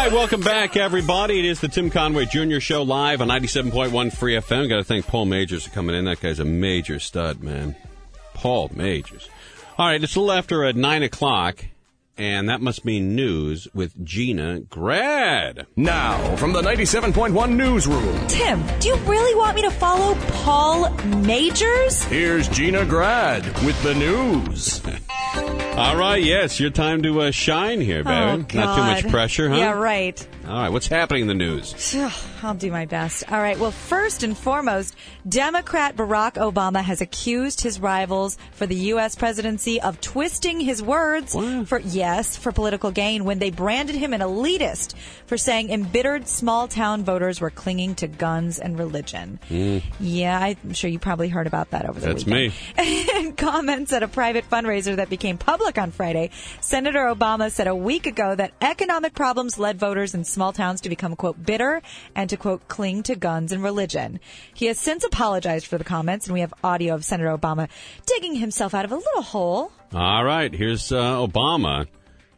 right, welcome back, everybody. It is the Tim Conway Jr. Show live on 97.1 Free FM. Got to thank Paul Majors for coming in. That guy's a major stud, man. Paul Majors. All right, it's a little after 9 o'clock, and that must mean news with Gina Grad. Now, from the 97.1 newsroom. Tim, do you really want me to follow Paul Majors? Here's Gina Grad with the news. All right, yes, your time to shine here, baby. Oh, God. Not too much pressure, huh? Yeah, right. All right, what's happening in the news? I'll do my best. All right, well, first and foremost, Democrat Barack Obama has accused his rivals for the U.S. presidency of twisting his words for political gain when they branded him an elitist for saying embittered small-town voters were clinging to guns and religion. Yeah, I'm sure you probably heard about that over the weekend. That's me. In comments at a private fundraiser that became public on Friday, Senator Obama said a week ago that economic problems led voters in small towns to become, quote, bitter and to, quote, cling to guns and religion. He has since apologized for the comments, and we have audio of Senator Obama digging himself out of a little hole. All right, here's Obama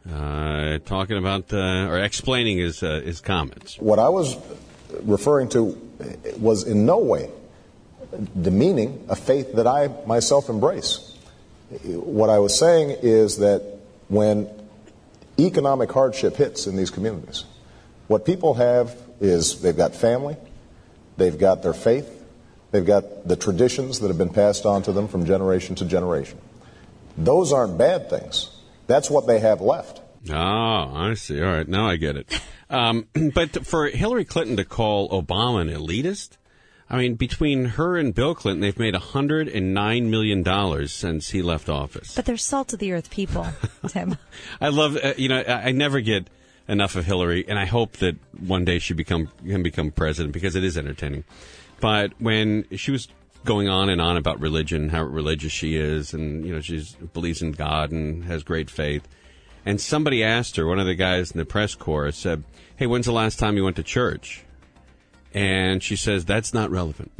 talking about or explaining his comments. What I was referring to was in no way demeaning a faith that I myself embrace. What I was saying is that when economic hardship hits in these communities, what people have is they've got family, they've got their faith, they've got the traditions that have been passed on to them from generation to generation. Those aren't bad things. That's what they have left. Oh, I see. All right, now I get it. But for Hillary Clinton to call Obama an elitist, I mean, between her and Bill Clinton, they've made $109 million since he left office. But they're salt-of-the-earth people, Tim. I love, I never get enough of Hillary, and I hope that one day she can become president because it is entertaining. But when she was going on and on about religion, how religious she is, and she believes in God and has great faith, and somebody asked her, one of the guys in the press corps said, "Hey, when's the last time you went to church?" And she says, "That's not relevant."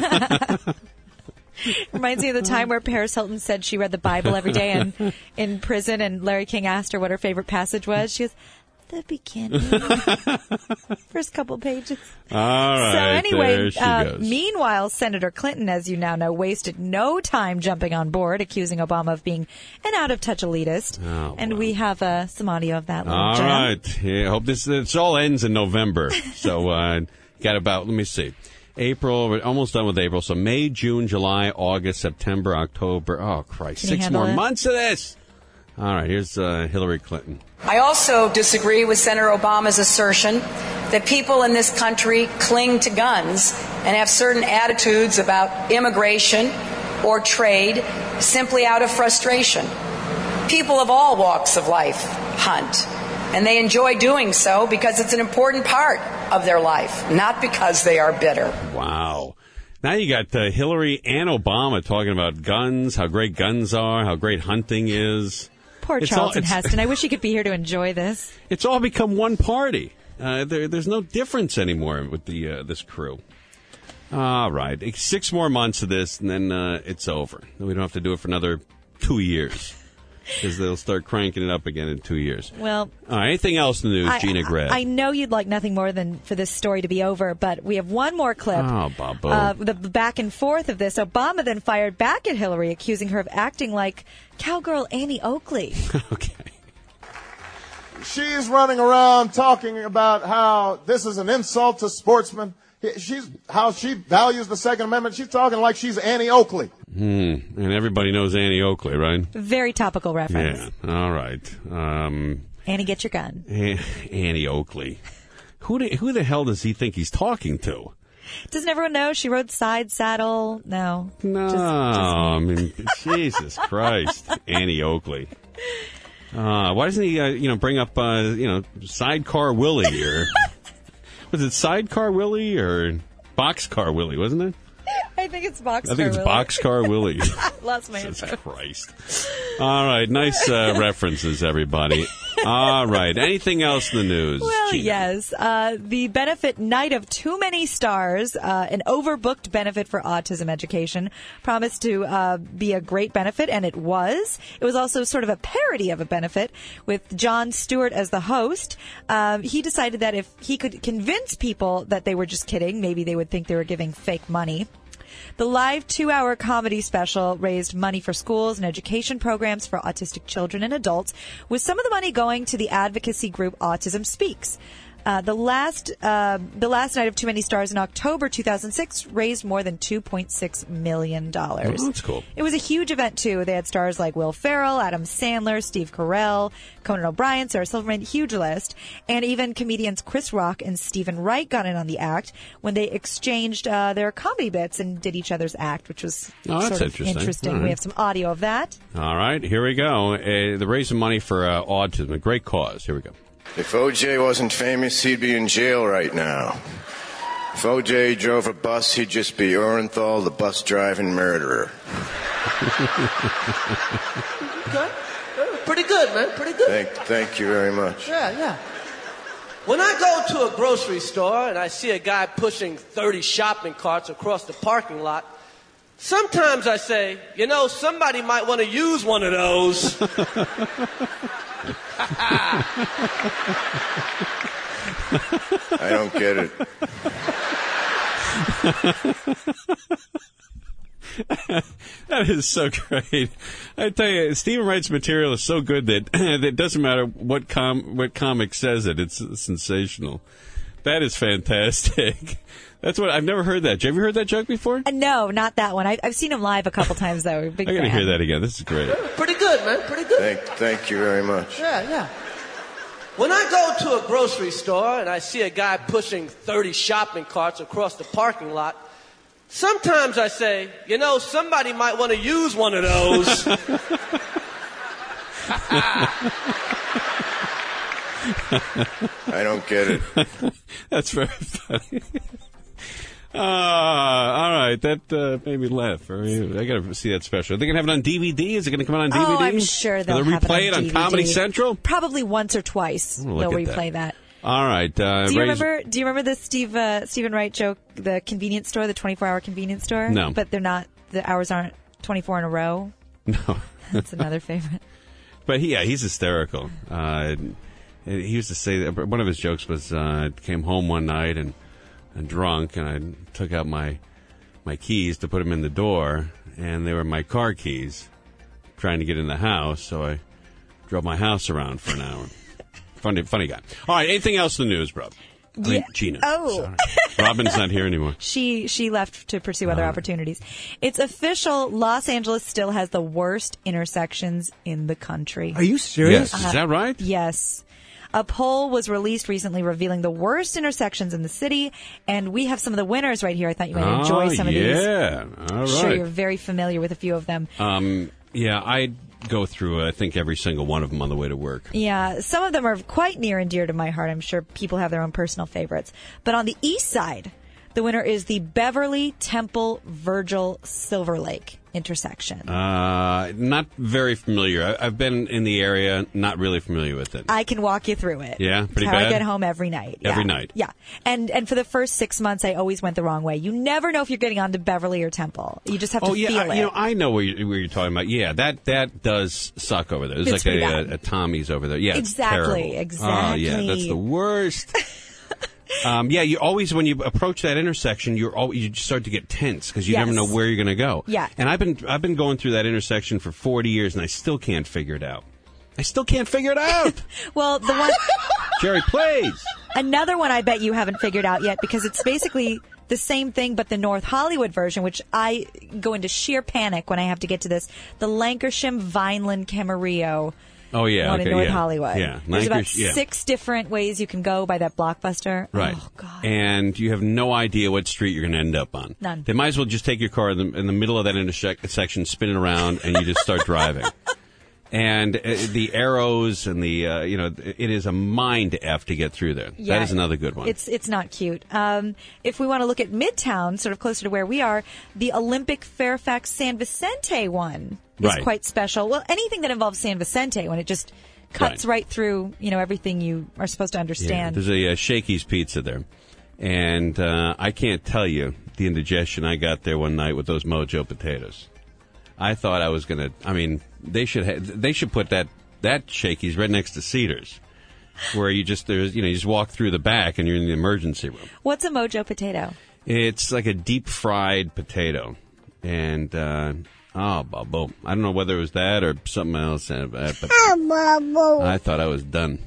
Reminds me of the time where Paris Hilton said she read the Bible every day in prison, and Larry King asked her what her favorite passage was. She goes, "The beginning." First couple pages. All right. So anyway, there she goes. Meanwhile, Senator Clinton, as you now know, wasted no time jumping on board, accusing Obama of being an out-of-touch elitist. Oh, and we have some audio of that. All gem. right. Yeah, I hope this all ends in November. So got about, let me see, April, we're almost done with April. So May, June, July, August, September, October. Oh, Christ. 6 more months of this. All right, here's Hillary Clinton. I also disagree with Senator Obama's assertion that people in this country cling to guns and have certain attitudes about immigration or trade simply out of frustration. People of all walks of life hunt, and they enjoy doing so because it's an important part of their life, not because they are bitter. Wow. Now you got Hillary and Obama talking about guns, how great guns are, how great hunting is. Poor Charlton Heston. I wish he could be here to enjoy this. It's all become one party. There's no difference anymore with this crew. All right. 6 more months of this, and then it's over. We don't have to do it for another 2 years. Because they'll start cranking it up again in 2 years. Well, all right, anything else in the news, Gina Grad? I know you'd like nothing more than for this story to be over, but we have one more clip. Oh, Bobo. The back and forth of this. Obama then fired back at Hillary, accusing her of acting like cowgirl Annie Oakley. Okay. She's running around talking about how this is an insult to sportsmen. How she values the Second Amendment. She's talking like she's Annie Oakley. And everybody knows Annie Oakley, right? Very topical reference. Yeah. All right. Annie, get your gun. Annie Oakley. Who the hell does he think he's talking to? Doesn't everyone know she rode Side Saddle? No. I mean, Jesus Christ, Annie Oakley. Why doesn't he, bring up, Sidecar Willie or was it Sidecar Willie or Boxcar Willie? Wasn't it? I think it's Boxcar Willie. I think it's Boxcar Willie. Lost my Jesus info. Christ. All right, nice references, everybody. All right. Anything else in the news? Well, Gina? yes. The benefit night of Too Many Stars, an overbooked benefit for autism education, promised to be a great benefit, and it was. It was also sort of a parody of a benefit with Jon Stewart as the host. He decided that if he could convince people that they were just kidding, maybe they would think they were giving fake money. The live 2-hour comedy special raised money for schools and education programs for autistic children and adults, with some of the money going to the advocacy group Autism Speaks. The last night of Too Many Stars in October 2006 raised more than $2.6 million. Oh, that's cool. It was a huge event, too. They had stars like Will Ferrell, Adam Sandler, Steve Carell, Conan O'Brien, Sarah Silverman, huge list. And even comedians Chris Rock and Stephen Wright got in on the act when they exchanged their comedy bits and did each other's act, which was sort of interesting. Right. We have some audio of that. All right, here we go. The raising money for autism, a great cause. Here we go. If O.J. wasn't famous, he'd be in jail right now. If O.J. drove a bus, he'd just be Orenthal, the bus-driving murderer. Okay. Pretty good, man. Pretty good. Thank you very much. Yeah. When I go to a grocery store and I see a guy pushing 30 shopping carts across the parking lot, sometimes I say, somebody might want to use one of those. I don't get it. That is so great. I tell you, Stephen Wright's material is so good that it doesn't matter what comic says it. It's sensational. That is fantastic. That's what I've never heard that. Have you heard that joke before? No, not that one. I've seen him live a couple times, though. Big I got to fan. hear that again. This is great. Pretty good, man. Pretty good. Thank you very much. Yeah. When I go to a grocery store and I see a guy pushing 30 shopping carts across the parking lot, sometimes I say, somebody might want to use one of those. I don't get it. That's very funny. All right, that made me laugh. I got to see that special. Are they going to have it on DVD? Is it going to come out on DVD? Oh, I'm sure they'll have replay it on DVD. Comedy Central? Probably once or twice they'll replay that. All right. Do you remember the Stephen Wright joke, the convenience store, the 24-hour convenience store? No. But the hours aren't 24 in a row? No. That's another favorite. But he's hysterical. He used to say that one of his jokes was, came home one night and drunk, and I took out my keys to put them in the door, and they were my car keys, trying to get in the house, so I drove my house around for an hour. Funny guy. All right, anything else in the news, bro? Gina. Oh. Sorry. Robin's not here anymore. She left to pursue other opportunities. It's official. Los Angeles still has the worst intersections in the country. Are you serious? Yes. Is that right? Yes. A poll was released recently revealing the worst intersections in the city, and we have some of the winners right here. I thought you might enjoy some of these. Yeah, all right. I'm sure you're very familiar with a few of them. Yeah, I go through, I think, every single one of them on the way to work. Yeah, some of them are quite near and dear to my heart. I'm sure people have their own personal favorites. But on the east side, the winner is the Beverly Temple Virgil Silver Lake intersection. Not very familiar. I've been in the area, not really familiar with it. I can walk you through it. Yeah, pretty That's how bad? I get home every night. Every night? Yeah. And for the first 6 months, I always went the wrong way. You never know if you're getting onto Beverly or Temple. You just have to feel it. I know where you're talking about. Yeah, that does suck over there. There's It's like a Tommy's over there. Yeah, exactly. It's terrible. Oh, yeah, that's the worst. You always, when you approach that intersection, you just start to get tense because you never know where you're going to go. Yeah. And I've been going through that intersection for 40 years, and I still can't figure it out. Well, the one Jerry, please. Another one I bet you haven't figured out yet because it's basically the same thing but the North Hollywood version, which I go into sheer panic when I have to get to this. The Lankershim Vineland Camarillo. Oh, yeah. One in North Hollywood. Yeah. There's about 6 different ways you can go by that Blockbuster. Right. Oh, God. And you have no idea what street you're going to end up on. None. They might as well just take your car in the middle of that intersection, spin it around, and you just start driving. And the arrows and it is a mind F to get through there. Yeah, that is another good one. It's not cute. If we want to look at Midtown, sort of closer to where we are, the Olympic Fairfax San Vicente one is Right. quite special. Well, anything that involves San Vicente, when it just cuts right through, everything you are supposed to understand. Yeah, there's a Shakey's Pizza there. And I can't tell you the indigestion I got there one night with those Mojo potatoes. I thought I was going to, they should put that Shakey's right next to Cedars, where you just walk through the back and you're in the emergency room. What's a Mojo potato? It's like a deep fried potato. And, I don't know whether it was that or something else. But I thought I was done.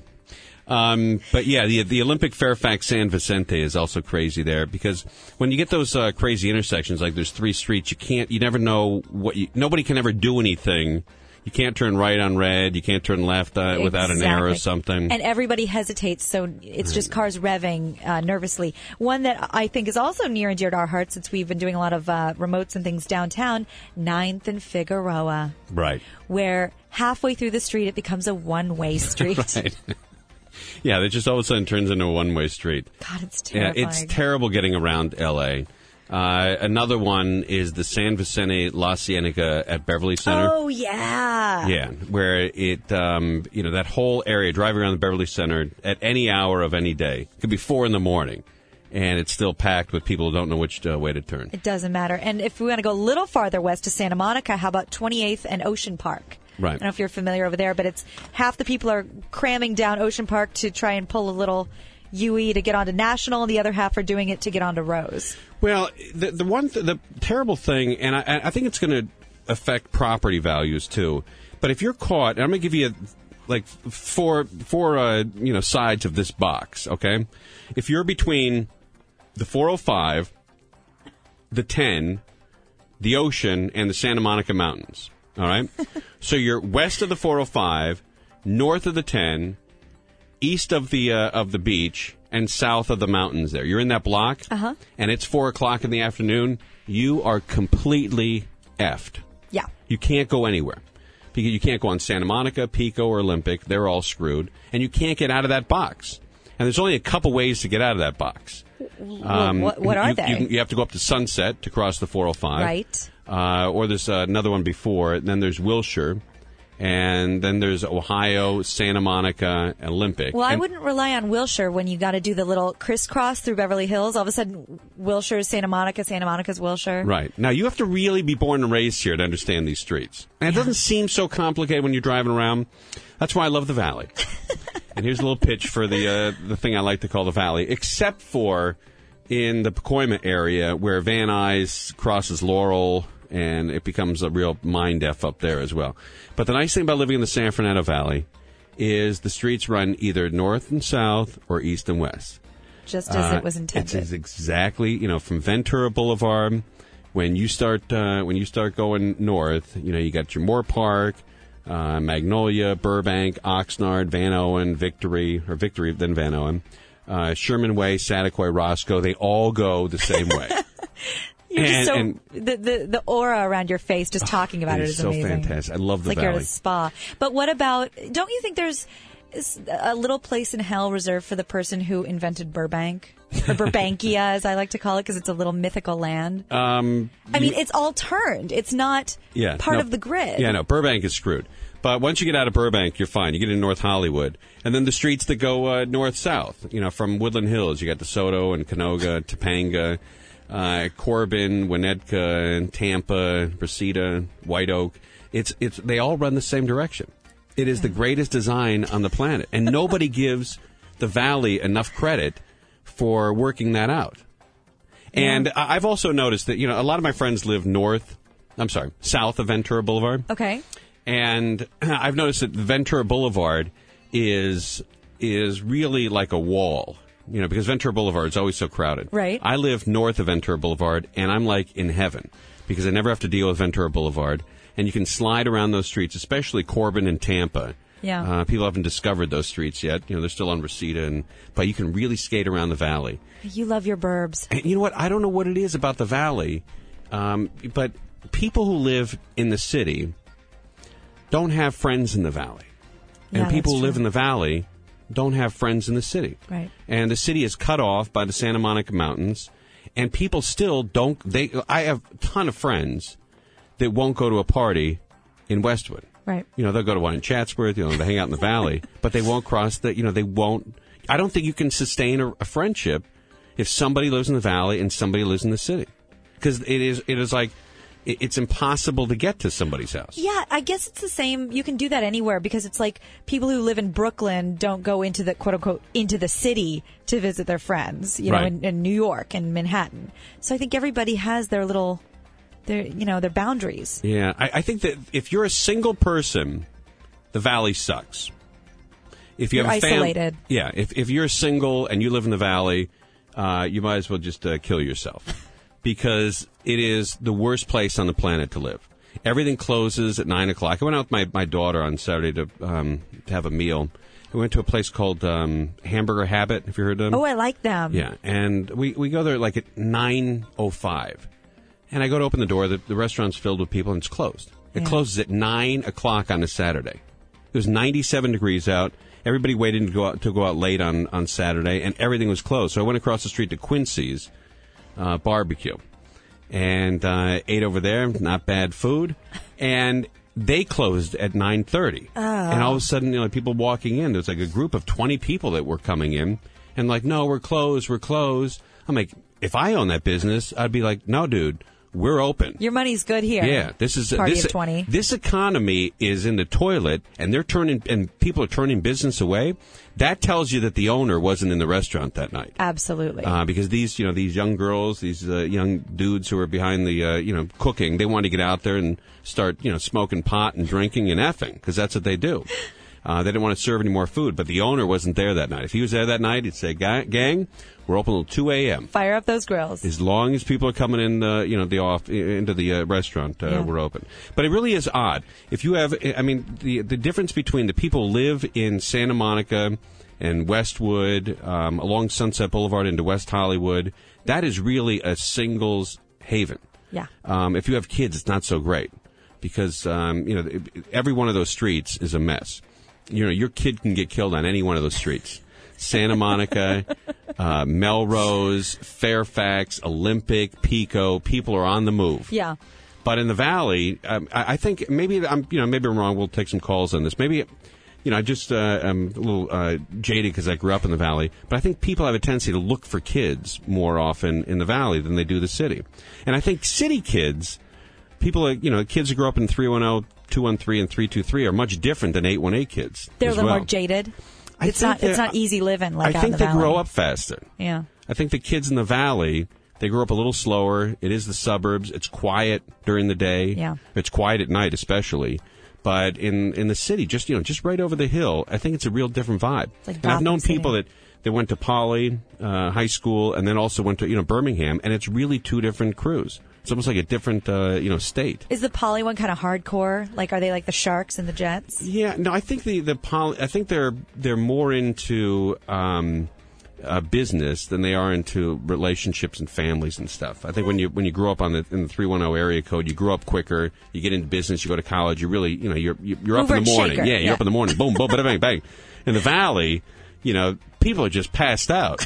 But yeah, the Olympic Fairfax San Vicente is also crazy there because when you get those crazy intersections, like there's 3 streets, you never know nobody can ever do anything. You can't turn right on red. You can't turn left without an arrow or something. And everybody hesitates, so it's just cars revving nervously. One that I think is also near and dear to our hearts, since we've been doing a lot of remotes and things downtown, 9th and Figueroa. Right. Where halfway through the street, it becomes a one-way street. Right. Yeah, it just all of a sudden turns into a one-way street. God, it's terrifying. Yeah, it's terrible getting around L.A. Another one is the San Vicente La Cienega at Beverly Center. Oh, yeah. Yeah, where it, that whole area, driving around the Beverly Center at any hour of any day. It could be 4 in the morning, and it's still packed with people who don't know which way to turn. It doesn't matter. And if we want to go a little farther west to Santa Monica, how about 28th and Ocean Park? Right. I don't know if you're familiar over there, but it's half the people are cramming down Ocean Park to try and pull a little UE to get onto National, and the other half are doing it to get onto Rose. Well, the terrible thing, and I think it's going to affect property values too. But if you're caught, and I'm going to give you four sides of this box. Okay, if you're between the 405, the 10, the ocean, and the Santa Monica Mountains. All right, so you're west of the 405, north of the 10, east of the beach, and south of the mountains there. You're in that block, and it's 4 o'clock in the afternoon. You are completely effed. Yeah. You can't go anywhere. Because you can't go on Santa Monica, Pico, or Olympic. They're all screwed. And you can't get out of that box. And there's only a couple ways to get out of that box. What are they? You have to go up to Sunset to cross the 405. Right. Or there's another one before. And then there's Wilshire. And then there's Ohio, Santa Monica, Olympic. Well, I wouldn't rely on Wilshire when you got to do the little crisscross through Beverly Hills. All of a sudden, Wilshire is Santa Monica's Wilshire. Right. Now, you have to really be born and raised here to understand these streets. And it doesn't seem so complicated when you're driving around. That's why I love the Valley. And here's a little pitch for the thing I like to call the Valley, except for in the Pacoima area where Van Nuys crosses Laurel, and it becomes a real mind F up there as well. But the nice thing about living in the San Fernando Valley is the streets run either north and south or east and west. Just as it was intended. It's exactly, from Ventura Boulevard, when you start going north, you got your Moore Park, Magnolia, Burbank, Oxnard, Van Owen, Victory, then Van Owen, Sherman Way, Sataquai, Roscoe. They all go the same way. The aura around your face just talking about it is amazing. So fantastic. I love the Valley. Like you're at a spa. But what about, don't you think there's a little place in hell reserved for the person who invented Burbank? Or Burbankia, as I like to call it, because it's a little mythical land. It's all turned. It's not part of the grid. Yeah, no, Burbank is screwed. But once you get out of Burbank, you're fine. You get in North Hollywood. And then the streets that go north-south, from Woodland Hills, you got DeSoto and Canoga, Topanga, Corbin, Winnetka, Tampa, Reseda, White Oak. They all run the same direction. It is the greatest design on the planet. And nobody gives the Valley enough credit for working that out. And I've also noticed that, a lot of my friends live south of Ventura Boulevard. Okay. And I've noticed that Ventura Boulevard is really like a wall. Because Ventura Boulevard is always so crowded. Right. I live north of Ventura Boulevard, and I'm like in heaven because I never have to deal with Ventura Boulevard. And you can slide around those streets, especially Corbin and Tampa. Yeah. People haven't discovered those streets yet. They're still on Reseda, but you can really skate around the Valley. You love your burbs. And you know what? I don't know what it is about the Valley, but people who live in the city don't have friends in the Valley. And people who live in the Valley don't have friends in the city. Right. And the city is cut off by the Santa Monica Mountains, and people still don't. I have a ton of friends that won't go to a party in Westwood. Right. They'll go to one in Chatsworth, they hang out in the valley, but they won't cross they won't. I don't think you can sustain a friendship if somebody lives in the valley and somebody lives in the city. Because it is like, it's impossible to get to somebody's house. Yeah, I guess it's the same. You can do that anywhere because it's like people who live in Brooklyn don't go into the quote unquote into the city to visit their friends, Right. in New York and Manhattan. So I think everybody has their boundaries. Yeah, I think that if you're a single person, the valley sucks. If you You're have isolated. Yeah, if you're single and you live in the valley, you might as well just kill yourself. Because it is the worst place on the planet to live. Everything closes at 9 o'clock. I went out with my daughter on Saturday to have a meal. We went to a place called Hamburger Habit. Have you heard of them? Oh, I like them. Yeah, and we go there like at 9:05. And I go to open the door. The restaurant's filled with people, and it's closed. It closes at 9 o'clock on a Saturday. It was 97 degrees out. Everybody waited to go out late on Saturday, and everything was closed. So I went across the street to Quincy's barbecue and ate over there. Not bad food. And they closed at 9:30. And all of a sudden, people walking in. There's like a group of 20 people that were coming in, and like, no, we're closed. I'm like, if I own that business, I'd be like, no, dude. We're open. Your money's good here. Yeah, this is Party of 20. This economy is in the toilet, and people are turning business away. That tells you that the owner wasn't in the restaurant that night. Absolutely. Because these young girls, these young dudes who are behind the cooking, they want to get out there and start smoking pot and drinking and effing, because that's what they do. They didn't want to serve any more food, but the owner wasn't there that night. If he was there that night, he'd say, "Gang, we're open until 2 a.m. Fire up those grills." As long as people are coming in, into the restaurant, we're open. But it really is odd. If you have, the difference between the people who live in Santa Monica and Westwood, along Sunset Boulevard into West Hollywood, that is really a singles haven. Yeah. If you have kids, it's not so great because every one of those streets is a mess. Your kid can get killed on any one of those streets. Santa Monica, Melrose, Fairfax, Olympic, Pico. People are on the move. Yeah. But in the Valley, I think maybe I'm wrong. We'll take some calls on this. Maybe, I just I'm a little jaded because I grew up in the Valley. But I think people have a tendency to look for kids more often in the Valley than they do the city. And I think city kids, kids who grew up in 310, 213, and 323 are much different than 818 kids. They're a little well. more jaded. I It's think not easy living like out in the they valley. grow up faster. Yeah. I think the kids in the Valley, they grow up a little slower. It is the suburbs. It's quiet during the day. Yeah. It's quiet at night, especially. But in the city, just right over the hill, I think it's a real different vibe. Like and I've known Gotham people City. that went to Poly High School and then also went to Birmingham, and it's really two different crews. It's almost like a different state. Is the Poly one kind of hardcore? Like, are they like the Sharks and the Jets? Yeah, no, I think the Poly. I think they're more into business than they are into relationships and families and stuff. I think when you grow up in the 310 area code, you grow up quicker. You get into business. You go to college. You really you're up in the morning. Shaker. Yeah, you're up in the morning. Boom, boom, bada, bang, bang. In the Valley, people are just passed out.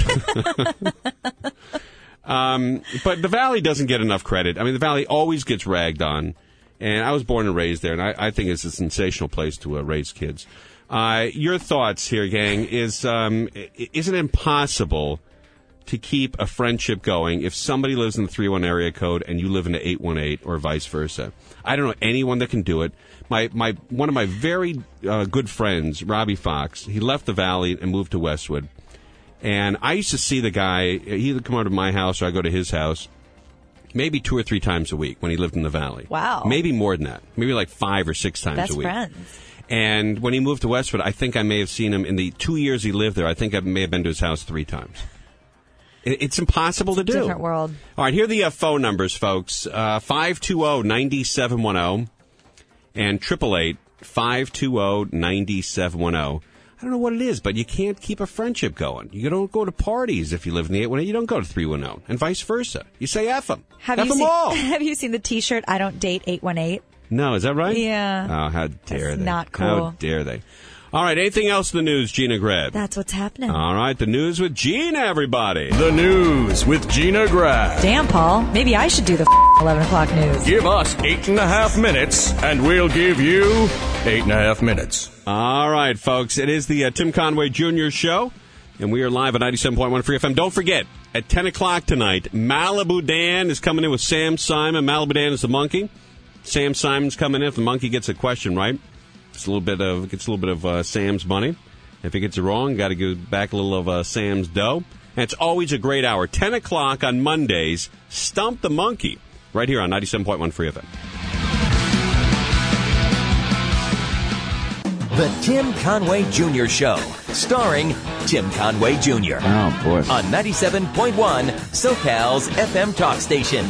But the Valley doesn't get enough credit. I mean, the Valley always gets ragged on. And I was born and raised there, and I think it's a sensational place to raise kids. Your thoughts here, gang, is it impossible to keep a friendship going if somebody lives in the 310 area code and you live in the 818 or vice versa? I don't know anyone that can do it. One of my very good friends, Robbie Fox, he left the Valley and moved to Westwood. And I used to see the guy, he would come over to my house or I go to his house maybe 2 or 3 times a week when he lived in the Valley. Wow. Maybe more than that. Maybe like 5 or 6 times Best a week. friends. And when he moved to Westwood, I think I may have seen him in the 2 years he lived there. I think I may have been to his house 3 times. It's impossible to do. Different world. All right, here are the phone numbers, folks. 520-9710 and 888-520-9710. I don't know what it is, but you can't keep a friendship going. You don't go to parties if you live in the 818. You don't go to 310, and vice versa. You say F them. F them all. Have you seen the T-shirt, I don't date 818? No, is that right? Yeah. Oh, how dare That's they? not cool. How dare they? All right, anything else in the news, Gina Grad? That's what's happening. All right, the news with Gina, everybody. The news with Gina Grad. Damn, Paul. Maybe I should do the 11 o'clock news. Give us 8.5 minutes, and we'll give you 8.5 minutes. All right, folks, it is the Tim Conway Jr. Show, and we are live at 97.1 Free FM. Don't forget, at 10 o'clock tonight, Malibu Dan is coming in with Sam Simon. Malibu Dan is the monkey. Sam Simon's coming in. If the monkey gets a question right, gets a little bit of Sam's money. If he gets it wrong, got to give back a little of Sam's dough. And it's always a great hour. 10 o'clock on Mondays, Stump the Monkey, right here on 97.1 Free FM. The Tim Conway Jr. Show, starring Tim Conway Jr. Oh, boy. On 97.1 SoCal's FM talk station.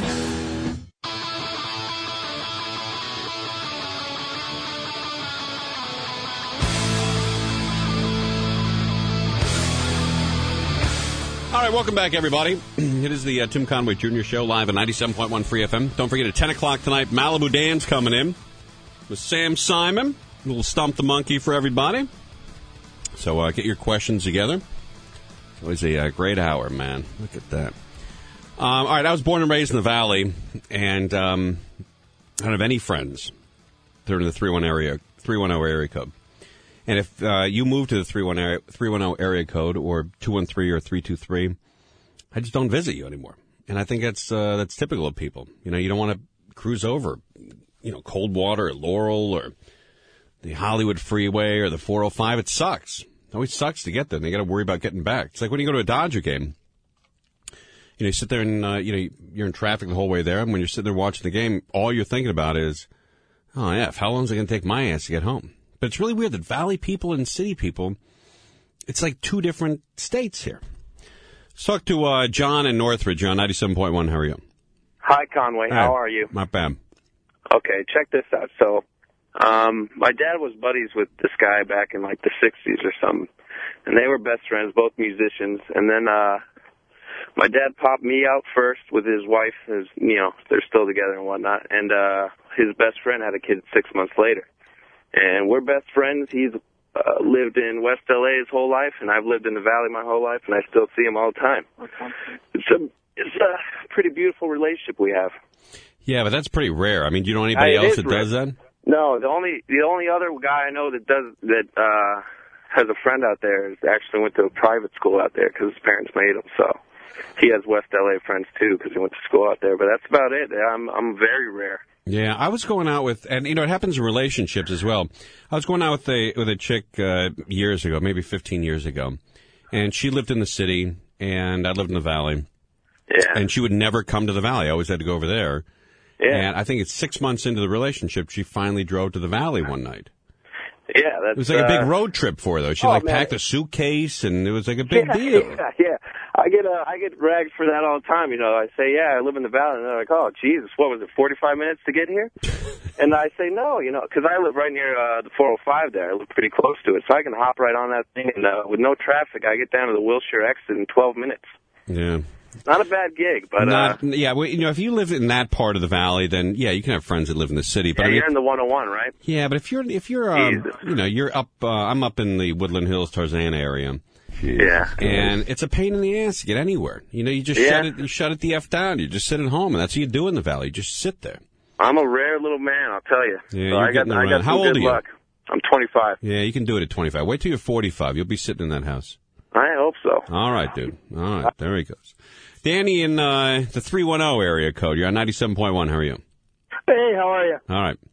All right, welcome back, everybody. It is the Tim Conway Jr. Show, live at 97.1 Free FM. Don't forget, at 10 o'clock tonight, Malibu Dan's coming in with Sam Simon. A little Stump the Monkey for everybody. So get your questions together. It's always a great hour, man. Look at that. All right, I was born and raised in the Valley, and I don't have any friends that are in the 310 area code. And if you move to the 310 area code or 213 or 323, I just don't visit you anymore. And I think that's typical of people. You know, you don't want to cruise over, Coldwater or Laurel or the Hollywood Freeway or the 405. It sucks. It always sucks to get there. And you got to worry about getting back. It's like when you go to a Dodger game. You sit there and, you're in traffic the whole way there. And when you're sitting there watching the game, all you're thinking about is, oh, yeah, how long is it going to take my ass to get home? But it's really weird that Valley people and city people, it's like two different states here. Let's talk to John in Northridge on 97.1. How are you? Hi, Conway. Hi. How are you? Not bad. Okay, check this out. So, my dad was buddies with this guy back in like the 60s or something, and they were best friends, both musicians. And then my dad popped me out first with his wife. They're still together and whatnot. And his best friend had a kid 6 months later. And we're best friends. He's lived in West L.A. his whole life, and I've lived in the Valley my whole life, and I still see him all the time. It's a pretty beautiful relationship we have. Yeah, but that's pretty rare. I mean, do you know anybody else that does that? No, the only other guy I know that has a friend out there actually went to a private school out there because his parents made him. So he has West L.A. friends too because he went to school out there. But that's about it. I'm very rare. Yeah, I was going out with, and it happens in relationships as well. I was going out with a chick years ago, maybe 15 years ago, and she lived in the city, and I lived in the Valley. Yeah. And she would never come to the Valley. I always had to go over there. Yeah. And I think it's 6 months into the relationship, she finally drove to the Valley one night. Yeah, it was like a big road trip for her, though. She packed a suitcase, and it was like a big deal. Yeah. I get ragged for that all the time. I say, yeah, I live in the Valley, and they're like, oh, Jesus, what was it, 45 minutes to get here? And I say, no, because I live right near the 405 there. I live pretty close to it, so I can hop right on that thing, and with no traffic, I get down to the Wilshire exit in 12 minutes. Yeah. Not a bad gig, but... if you live in that part of the Valley, then, yeah, you can have friends that live in the city. But you're in the 101, right? Yeah, but if you're you're up, I'm up in the Woodland Hills, Tarzana area. Yeah. And it's a pain in the ass to get anywhere. You just shut it the F down. You just sit at home, and that's what you do in the Valley. You just sit there. I'm a rare little man, I'll tell you. Yeah, so I got How old are you? Luck. I'm 25. Yeah, you can do it at 25. Wait till you're 45. You'll be sitting in that house. I hope so. All right, dude. All right, there he goes. Danny in the 310 area code. You're on 97.1. How are you? Hey, how are you? All right.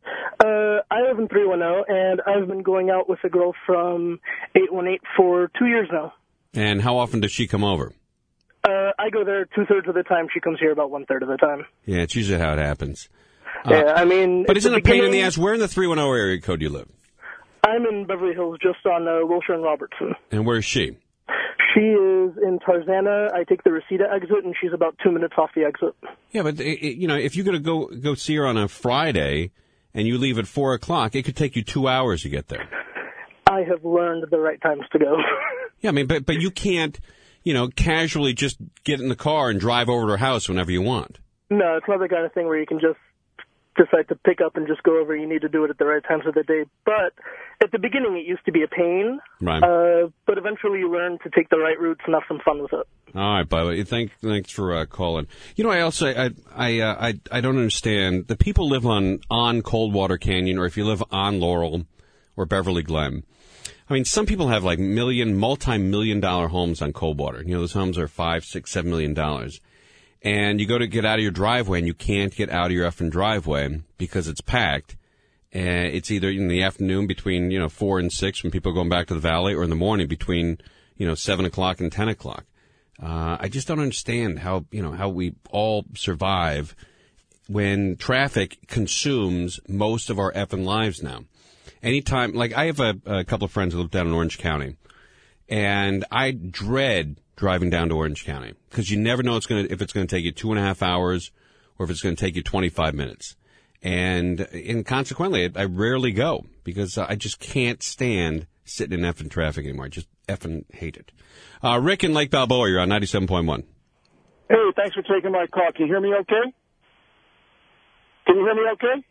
I live in 310, and I've been going out with a girl from 818 for 2 years now. And how often does she come over? I go there 2/3 of the time. She comes here about 1/3 of the time. Yeah, it's usually how it happens. Yeah, I mean... But isn't it a pain in the ass? Where in the 310 area code do you live? I'm in Beverly Hills, just on Wilshire and Robertson. And where is she? She is in Tarzana. I take the Reseda exit, and she's about 2 minutes off the exit. Yeah, but, if you're going to go see her on a Friday and you leave at 4 o'clock, it could take you 2 hours to get there. I have learned the right times to go. Yeah, I mean, but you can't, casually just get in the car and drive over to her house whenever you want. No, it's not the kind of thing where you can just decide to pick up and just go over, you need to do it at the right times of the day. But at the beginning, it used to be a pain. Right. But eventually you learn to take the right routes and have some fun with it. All right, by the way, thanks for calling. You know, I also I don't understand the people live on Coldwater Canyon, or if you live on Laurel or Beverly Glen. I mean, some people have like multi-million-dollar homes on Coldwater. You know, those homes are $5, $6, $7 million. And you go to get out of your driveway, and you can't get out of your effing driveway because it's packed. And it's either in the afternoon between 4 and 6 when people are going back to the valley, or in the morning between 7 o'clock and 10 o'clock. I just don't understand how we all survive when traffic consumes most of our effing lives now. Anytime, like I have a couple of friends who live down in Orange County, and I dread driving down to Orange County because you never know if it's going to take you 2.5 hours or if it's going to take you 25 minutes. And consequently, I rarely go because I just can't stand sitting in effing traffic anymore. I just effing hate it. Rick in Lake Balboa, you're on 97.1. Hey, thanks for taking my call. Can you hear me okay? Can you hear me okay?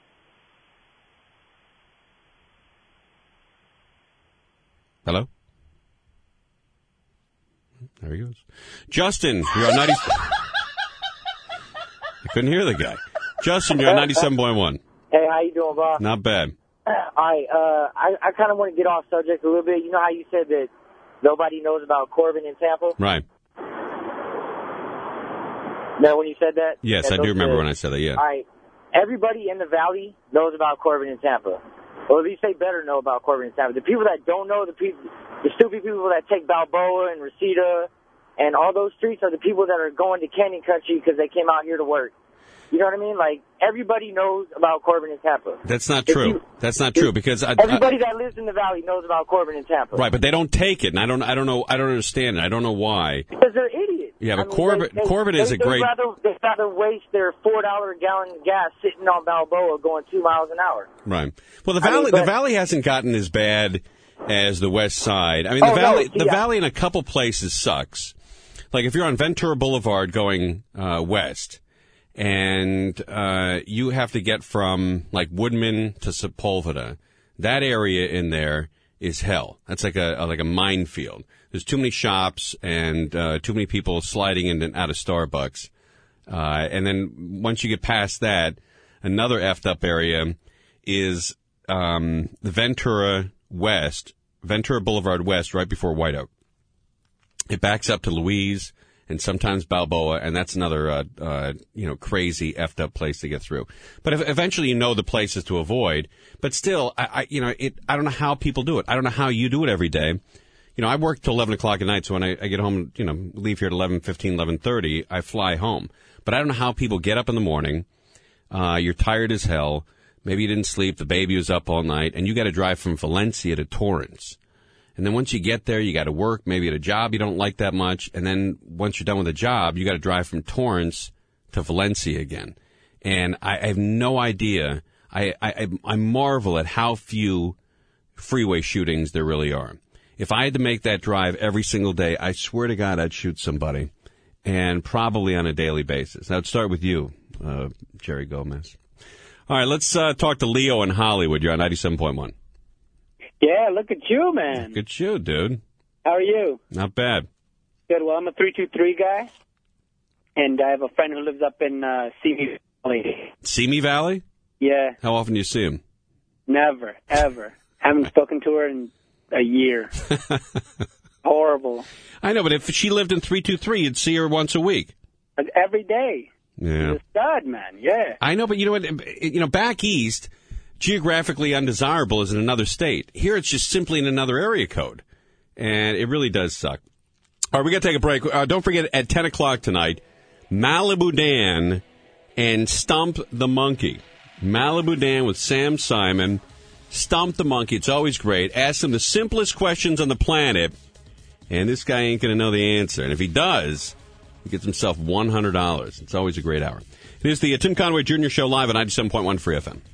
Hello? There he goes. Justin, you're on 90... I couldn't hear the guy. Justin, you're on 97.1. Hey, how you doing, boss? Not bad. I kind of want to get off subject a little bit. You know how you said that nobody knows about Corbin in Tampa? Right. Remember when you said that? Yes, I do remember when I said that, yeah. All right. Everybody in the Valley knows about Corbin in Tampa. Or at least they better know about Corbin in Tampa. The people that don't know, the stupid people that take Balboa and Reseda and all those streets are the people that are going to Canyon Country because they came out here to work. You know what I mean? Like, everybody knows about Corbin in Tampa. That's not true. That's not true because everybody that lives in the Valley knows about Corbin in Tampa. Right, but they don't take it, and I don't understand it. I don't know why. Because they're idiots. Yeah, but Corbin is a great. They'd rather waste their $4 a gallon gas sitting on Balboa going 2 miles an hour. Right. Well, the Valley hasn't gotten as bad as the West Side. I mean, the Valley in a couple places sucks. Like if you're on Ventura Boulevard going west. And you have to get from like Woodman to Sepulveda. That area in there is hell. That's like a minefield. There's too many shops and too many people sliding in and out of Starbucks. And then once you get past that, another effed up area is the Ventura Boulevard West, right before White Oak. It backs up to Louise and sometimes Balboa, and that's another, crazy effed up place to get through. But eventually you know the places to avoid. But still, I don't know how people do it. I don't know how you do it every day. You know, I work till 11 o'clock at night, so when I get home, leave here at 11:15, 11:30, I fly home. But I don't know how people get up in the morning. You're tired as hell. Maybe you didn't sleep. The baby was up all night, and you got to drive from Valencia to Torrance. And then once you get there, you got to work, maybe at a job you don't like that much. And then once you're done with the job, you got to drive from Torrance to Valencia again. And I have no idea. I marvel at how few freeway shootings there really are. If I had to make that drive every single day, I swear to God I'd shoot somebody. And probably on a daily basis. I'd start with you, Jerry Gomez. All right, let's talk to Leo in Hollywood. You're on 97.1. Yeah, look at you, man. Look at you, dude. How are you? Not bad. Good. Well, I'm a 323 guy, and I have a friend who lives up in Simi Valley. Simi Valley? Yeah. How often do you see him? Never, ever. Haven't spoken to her in a year. Horrible. I know, but if she lived in 323, you'd see her once a week. Every day. Yeah. She's a stud, man. Yeah. I know, but you know what? Back east, geographically undesirable is in another state. Here it's just simply in another area code. And it really does suck. All right, we got to take a break. Don't forget, at 10 o'clock tonight, Malibu Dan and Stump the Monkey. Malibu Dan with Sam Simon. Stump the Monkey. It's always great. Ask him the simplest questions on the planet, and this guy ain't going to know the answer. And if he does, he gets himself $100. It's always a great hour. It is the Tim Conway Jr. Show live on 97.1 Free FM.